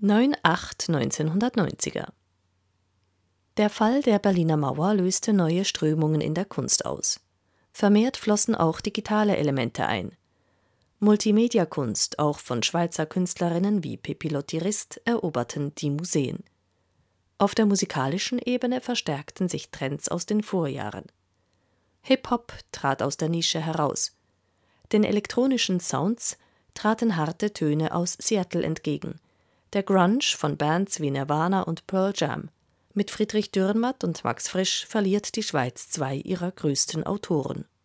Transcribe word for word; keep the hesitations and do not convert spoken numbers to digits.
neun acht neunzehnhundertneunziger. Der Fall der Berliner Mauer löste neue Strömungen in der Kunst aus. Vermehrt flossen auch digitale Elemente ein. Multimedia-Kunst, auch von Schweizer Künstlerinnen wie Pipilotti Rist, eroberten die Museen. Auf der musikalischen Ebene verstärkten sich Trends aus den Vorjahren. Hip-Hop trat aus der Nische heraus. Den elektronischen Sounds traten harte Töne aus Seattle entgegen. Der Grunge von Bands wie Nirvana und Pearl Jam. Mit Friedrich Dürrenmatt und Max Frisch verliert die Schweiz zwei ihrer größten Autoren.